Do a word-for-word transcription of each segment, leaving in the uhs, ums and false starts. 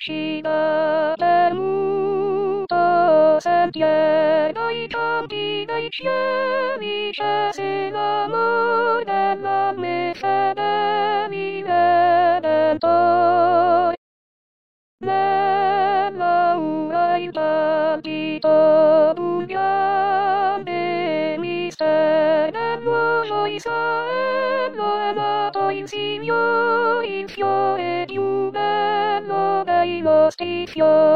felicità del mundo sentiero i canti dei cieli scese l'amor della me fedeli redentore. Nella ora il partito d'un grande mistero nuovo Israele è nato in Signore, il fiore più bello dei nostri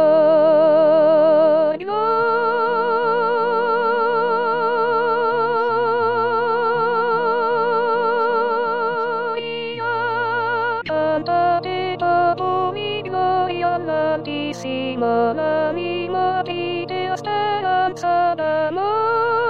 fiori. Gloria, cantate popoli, gloria all'Altissimo, l'anima di Dio, speranza d'amore.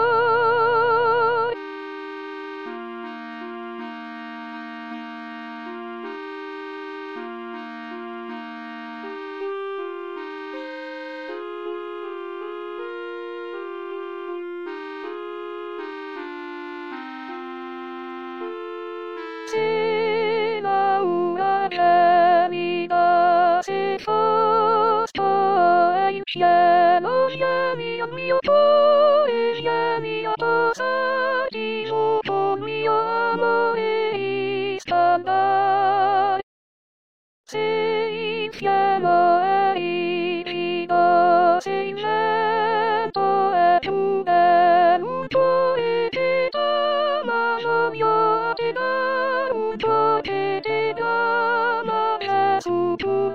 Se la ora gelida se fosco è il cielo, vieni al mio cuore, vieni a posarti giù col mio amore scaldare. Se il fieno è rigido, se il vento è più bello, un cuore che t'ama, voglio a te dare un cuore che ti ama, Gesù tu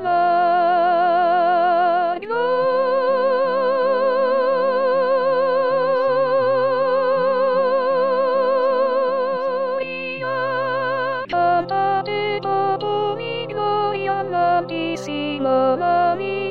la gloria. Cantate popoli, gloria all'Altissimo, la mia